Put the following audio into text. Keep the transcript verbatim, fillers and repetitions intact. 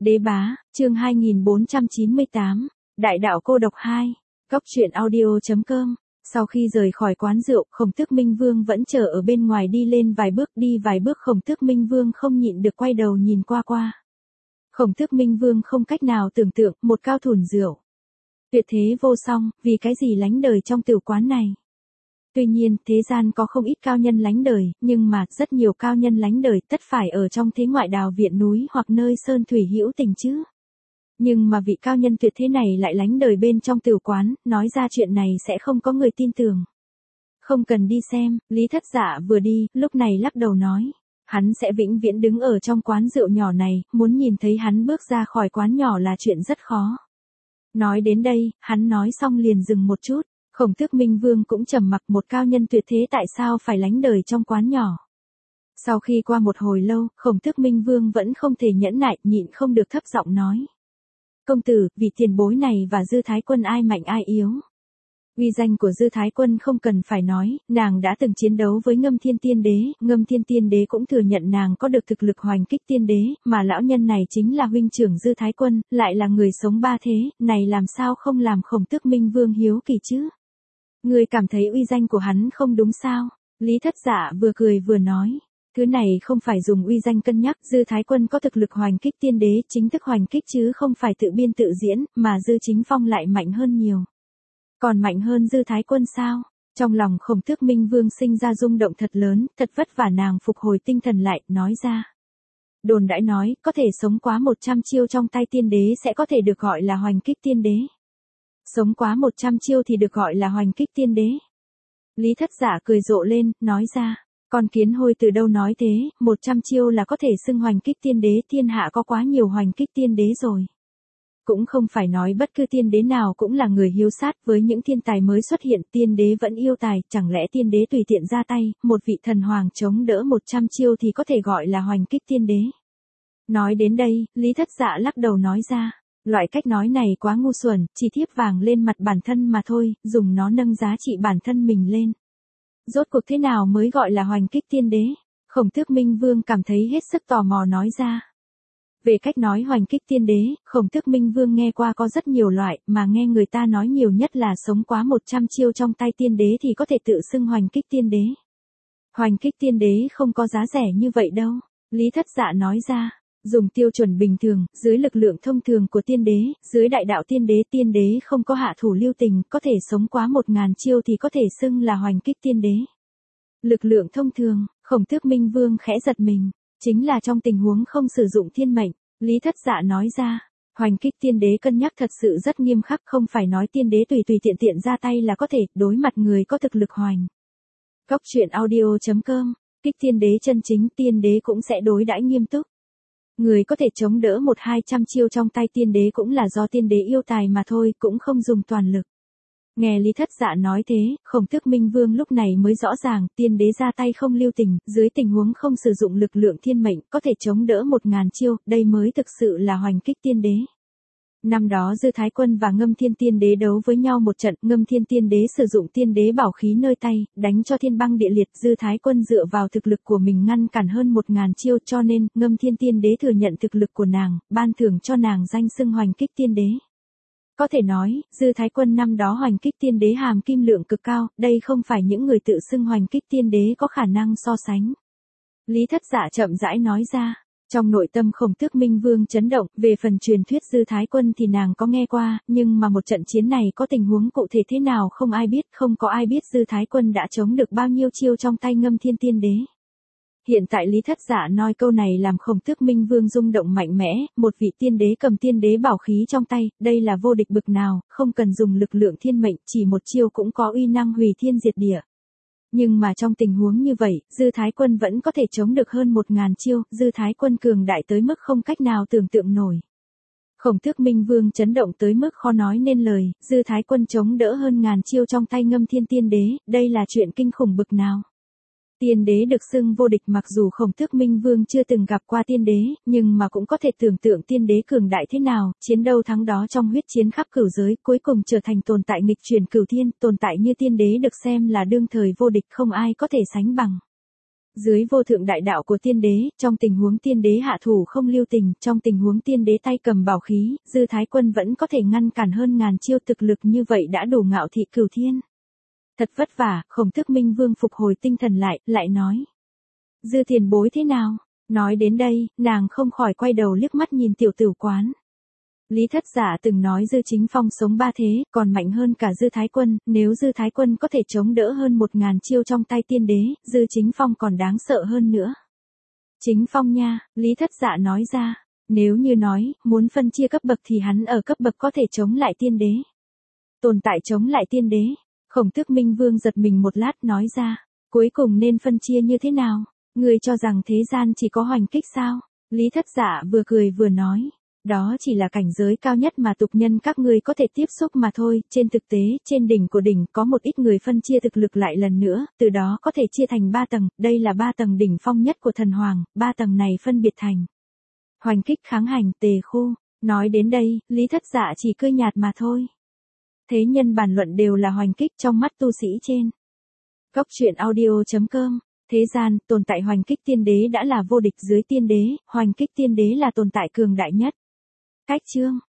Đế bá, chương hai nghìn bốn trăm chín mươi tám, Đại đạo cô độc hai, Cốc truyện audio chấm com. Sau khi rời khỏi quán rượu, Khổng Tước Minh Vương vẫn chờ ở bên ngoài đi lên vài bước, đi vài bước Khổng Tước Minh Vương không nhịn được quay đầu nhìn qua qua. Khổng Tước Minh Vương không cách nào tưởng tượng, một cao thủ rượu tuyệt thế vô song, vì cái gì lánh đời trong tiểu quán này. Tuy nhiên, thế gian có không ít cao nhân lánh đời, nhưng mà, rất nhiều cao nhân lánh đời tất phải ở trong thế ngoại đào viện núi hoặc nơi sơn thủy hữu tình chứ. Nhưng mà vị cao nhân tuyệt thế này lại lánh đời bên trong tiểu quán, nói ra chuyện này sẽ không có người tin tưởng. Không cần đi xem, Lý Thất Dạ vừa đi, lúc này lắc đầu nói. Hắn sẽ vĩnh viễn đứng ở trong quán rượu nhỏ này, muốn nhìn thấy hắn bước ra khỏi quán nhỏ là chuyện rất khó. Nói đến đây, hắn nói xong liền dừng một chút. Khổng Tước Minh Vương cũng trầm mặc, một cao nhân tuyệt thế tại sao phải lánh đời trong quán nhỏ. Sau khi qua một hồi lâu, Khổng Tước Minh Vương vẫn không thể nhẫn nại, nhịn không được thấp giọng nói. Công tử, vì tiền bối này và Dư Thái Quân ai mạnh ai yếu. Uy danh của Dư Thái Quân không cần phải nói, nàng đã từng chiến đấu với Ngâm Thiên Tiên Đế, Ngâm Thiên Tiên Đế cũng thừa nhận nàng có được thực lực hoành kích tiên đế, mà lão nhân này chính là huynh trưởng Dư Thái Quân, lại là người sống ba thế, này làm sao không làm Khổng Tước Minh Vương hiếu kỳ chứ? Người cảm thấy uy danh của hắn không đúng sao? Lý Thất Dạ vừa cười vừa nói. Thứ này không phải dùng uy danh cân nhắc, Dư Thái Quân có thực lực hoành kích tiên đế, chính thức hoành kích chứ không phải tự biên tự diễn, mà Dư Chính Phong lại mạnh hơn nhiều. Còn mạnh hơn Dư Thái Quân sao? Trong lòng Khổng Tước Minh Vương sinh ra rung động thật lớn, thật vất vả nàng phục hồi tinh thần lại, nói ra. Đồn đãi nói, có thể sống quá một trăm chiêu trong tay tiên đế sẽ có thể được gọi là hoành kích tiên đế. Sống quá một trăm chiêu thì được gọi là hoành kích tiên đế. Lý Thất Dạ cười rộ lên, nói ra. Con kiến hôi từ đâu nói thế, một trăm chiêu là có thể xưng hoành kích tiên đế, thiên hạ có quá nhiều hoành kích tiên đế rồi. Cũng không phải nói bất cứ tiên đế nào cũng là người hiếu sát, với những thiên tài mới xuất hiện tiên đế vẫn yêu tài, chẳng lẽ tiên đế tùy tiện ra tay, một vị thần hoàng chống đỡ một trăm chiêu thì có thể gọi là hoành kích tiên đế. Nói đến đây, Lý Thất Dạ lắc đầu nói ra. Loại cách nói này quá ngu xuẩn, chỉ thiếp vàng lên mặt bản thân mà thôi, dùng nó nâng giá trị bản thân mình lên. Rốt cuộc thế nào mới gọi là hoành kích tiên đế? Khổng Tước Minh Vương cảm thấy hết sức tò mò nói ra. Về cách nói hoành kích tiên đế, Khổng Tước Minh Vương nghe qua có rất nhiều loại, mà nghe người ta nói nhiều nhất là sống quá một trăm chiêu trong tay tiên đế thì có thể tự xưng hoành kích tiên đế. Hoành kích tiên đế không có giá rẻ như vậy đâu, Lý Thất Dạ nói ra. Dùng tiêu chuẩn bình thường, dưới lực lượng thông thường của tiên đế, dưới đại đạo tiên đế, tiên đế không có hạ thủ lưu tình, có thể sống quá một ngàn chiêu thì có thể xưng là hoành kích tiên đế. Lực lượng thông thường, Khổng Tước Minh Vương khẽ giật mình, chính là trong tình huống không sử dụng thiên mệnh, Lý Thất Dạ nói ra. Hoành kích tiên đế cân nhắc thật sự rất nghiêm khắc, không phải nói tiên đế tùy tùy tiện tiện ra tay là có thể đối mặt người có thực lực hoành. Cốc truyện audio chấm com, kích tiên đế chân chính, tiên đế cũng sẽ đối đãi nghiêm túc. Người có thể chống đỡ một hai trăm chiêu trong tay tiên đế cũng là do tiên đế yêu tài mà thôi, cũng không dùng toàn lực. Nghe Lý Thất Dạ nói thế, Khổng Tước Minh Vương lúc này mới rõ ràng, tiên đế ra tay không lưu tình, dưới tình huống không sử dụng lực lượng thiên mệnh, có thể chống đỡ một ngàn chiêu, đây mới thực sự là hoành kích tiên đế. Năm đó Dư Thái Quân và Ngâm Thiên Tiên Đế đấu với nhau một trận, Ngâm Thiên Tiên Đế sử dụng tiên đế bảo khí nơi tay, đánh cho thiên băng địa liệt, Dư Thái Quân dựa vào thực lực của mình ngăn cản hơn một ngàn chiêu, cho nên, Ngâm Thiên Tiên Đế thừa nhận thực lực của nàng, ban thưởng cho nàng danh xưng hoành kích tiên đế. Có thể nói, Dư Thái Quân năm đó hoành kích tiên đế hàm kim lượng cực cao, đây không phải những người tự xưng hoành kích tiên đế có khả năng so sánh. Lý Thất Dạ chậm rãi nói ra. Trong nội tâm Khổng Tước Minh Vương chấn động, về phần truyền thuyết Dư Thái Quân thì nàng có nghe qua, nhưng mà một trận chiến này có tình huống cụ thể thế nào không ai biết, không có ai biết Dư Thái Quân đã chống được bao nhiêu chiêu trong tay Ngâm Thiên Tiên Đế. Hiện tại Lý Thất Dạ nói câu này làm Khổng Tước Minh Vương rung động mạnh mẽ, một vị tiên đế cầm tiên đế bảo khí trong tay, đây là vô địch bực nào, không cần dùng lực lượng thiên mệnh, chỉ một chiêu cũng có uy năng hủy thiên diệt địa. Nhưng mà trong tình huống như vậy, Dư Thái Quân vẫn có thể chống được hơn một ngàn chiêu, Dư Thái Quân cường đại tới mức không cách nào tưởng tượng nổi. Khổng Tước Minh Vương chấn động tới mức khó nói nên lời, Dư Thái Quân chống đỡ hơn ngàn chiêu trong tay Ngâm Thiên Tiên Đế, đây là chuyện kinh khủng bực nào. Tiên đế được xưng vô địch, mặc dù Khổng Tước Minh Vương chưa từng gặp qua tiên đế, nhưng mà cũng có thể tưởng tượng tiên đế cường đại thế nào, chiến đâu thắng đó trong huyết chiến khắp cửu giới, cuối cùng trở thành tồn tại nghịch chuyển cửu thiên, tồn tại như tiên đế được xem là đương thời vô địch, không ai có thể sánh bằng. Dưới vô thượng đại đạo của tiên đế, trong tình huống tiên đế hạ thủ không lưu tình, trong tình huống tiên đế tay cầm bảo khí, Dư Thái Quân vẫn có thể ngăn cản hơn ngàn chiêu, thực lực như vậy đã đủ ngạo thị cửu thiên. Thật vất vả, Khổng Tước Minh Vương phục hồi tinh thần lại, lại nói. Dư tiền bối thế nào? Nói đến đây, nàng không khỏi quay đầu liếc mắt nhìn tiểu tử quán. Lý Thất Giả từng nói Dư Chính Phong sống ba thế, còn mạnh hơn cả Dư Thái Quân, nếu Dư Thái Quân có thể chống đỡ hơn một ngàn chiêu trong tay tiên đế, Dư Chính Phong còn đáng sợ hơn nữa. Chính Phong nha, Lý Thất Giả nói ra, nếu như nói, muốn phân chia cấp bậc thì hắn ở cấp bậc có thể chống lại tiên đế. Tồn tại chống lại tiên đế, Khổng Tước Minh Vương giật mình một lát nói ra, cuối cùng nên phân chia như thế nào? Ngươi cho rằng thế gian chỉ có Hoành Kích sao? Lý Thất Giả vừa cười vừa nói. Đó chỉ là cảnh giới cao nhất mà tục nhân các ngươi có thể tiếp xúc mà thôi, trên thực tế, trên đỉnh của đỉnh có một ít người phân chia thực lực lại lần nữa, từ đó có thể chia thành ba tầng, đây là ba tầng đỉnh phong nhất của thần hoàng, ba tầng này phân biệt thành Hoành Kích, Kháng Hành, Tề Khu. Nói đến đây, Lý Thất Giả chỉ cười nhạt mà thôi. Thế nhân bàn luận đều là Hoành Kích trong mắt tu sĩ trên Cốc truyện audio chấm com. Thế gian, tồn tại Hoành Kích tiên đế đã là vô địch dưới tiên đế, Hoành Kích tiên đế là tồn tại cường đại nhất. Cách chương